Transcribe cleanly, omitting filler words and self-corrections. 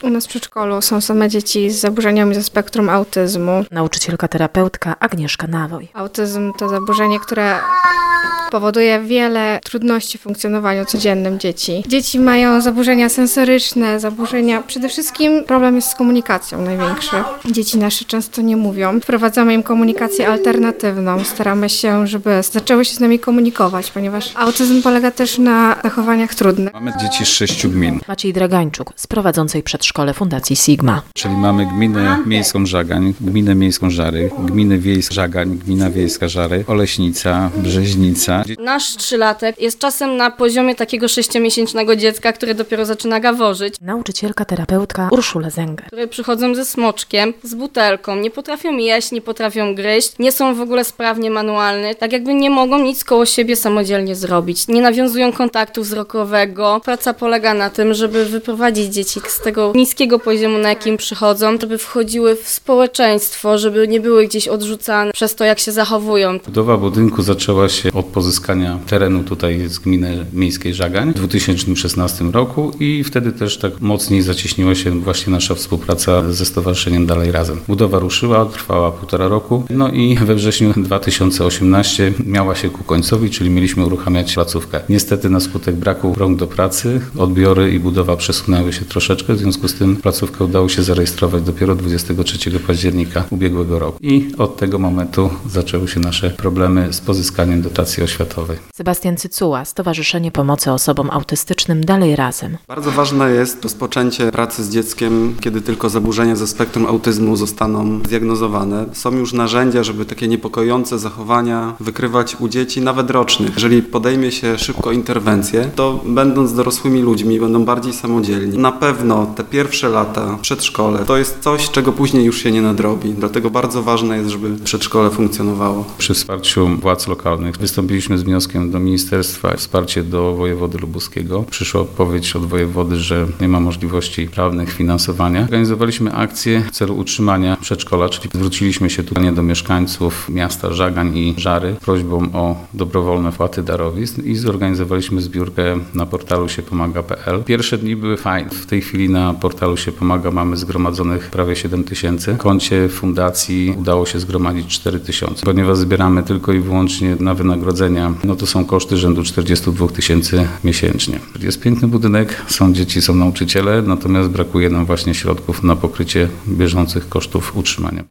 U nas w przedszkolu są same dzieci z zaburzeniami ze spektrum autyzmu. Nauczycielka terapeutka Agnieszka Nawoj. Autyzm to zaburzenie, które powoduje wiele trudności w funkcjonowaniu codziennym dzieci. Dzieci mają zaburzenia sensoryczne, przede wszystkim problem jest z komunikacją największy. Dzieci nasze często nie mówią. Wprowadzamy im komunikację alternatywną. Staramy się, żeby zaczęły się z nami komunikować, ponieważ autyzm polega też na zachowaniach trudnych. Mamy dzieci z 6 gmin, Maciej Dragańczuk z prowadzącej przedszkole Fundacji Sigma. czyli mamy gminę miejską Żagań, gminę miejską Żary, gminę wiejską Żagań, gmina wiejska Żary, Oleśnica, Brzeźnica. Nasz 3-latek jest czasem na poziomie takiego 6-miesięcznego dziecka, które dopiero zaczyna gaworzyć, Nauczycielka terapeutka Urszula Zenger. które przychodzą ze smoczkiem, z butelką, nie potrafią jeść, nie potrafią gryźć, nie są w ogóle sprawnie manualne, tak jakby nie mogą nic koło siebie samodzielnie zrobić. Nie nawiązują kontaktu wzrokowego. Praca polega na tym, żeby wyprowadzić dzieci z tego niskiego poziomu, na jakim przychodzą, żeby wchodziły w społeczeństwo, żeby nie były gdzieś odrzucane przez to, jak się zachowują. Budowa budynku zaczęła się od pozyskania terenu tutaj z gminy miejskiej Żagań w 2016 roku i wtedy też tak mocniej zacieśniła się właśnie nasza współpraca ze Stowarzyszeniem Dalej Razem. Budowa ruszyła, trwała 1,5 roku, no i we wrześniu 2018 miała się ku końcowi, czyli mieliśmy uruchamiać placówkę. Niestety na skutek braku rąk do pracy odbiory i budowa przesunęły się troszeczkę, w związku z tym placówkę udało się zarejestrować dopiero 23 października ubiegłego roku. I od tego momentu zaczęły się nasze problemy z pozyskaniem dotacji oświatowej. Sebastian Cycuła, Stowarzyszenie Pomocy Osobom Autystycznym Dalej Razem. Bardzo ważne jest rozpoczęcie pracy z dzieckiem, kiedy tylko zaburzenia ze spektrum autyzmu zostaną zdiagnozowane. Są już narzędzia, żeby takie niepokojące zachowania wykrywać u dzieci, nawet rocznych. Jeżeli podejmie się szybko interwencję, to będąc dorosłymi ludźmi, będą bardziej samodzielni. Na pewno te pierwsze lata w przedszkole to jest coś, czego później już się nie nadrobi. Dlatego bardzo ważne jest, żeby przedszkole funkcjonowało. Przy wsparciu władz lokalnych wystąpiliśmy z wnioskiem do ministerstwa, wsparcie do wojewody lubuskiego. Przyszła odpowiedź od wojewody, że nie ma możliwości prawnych finansowania. Organizowaliśmy akcję w celu utrzymania przedszkola, czyli zwróciliśmy się tutaj do mieszkańców miasta Żagań i Żary prośbą o dobrowolne wpłaty darowizn i zorganizowaliśmy zbiórkę na portalu siepomaga.pl. Pierwsze dni były fajne. W tej chwili na portalu Się Pomaga mamy zgromadzonych prawie 7 000. W koncie fundacji udało się zgromadzić 4 000. Ponieważ zbieramy tylko i wyłącznie na wynagrodzenia, no to są koszty rzędu 42 000 miesięcznie. Jest piękny budynek, są dzieci, są nauczyciele, natomiast brakuje nam właśnie środków na pokrycie bieżących kosztów utrzymania.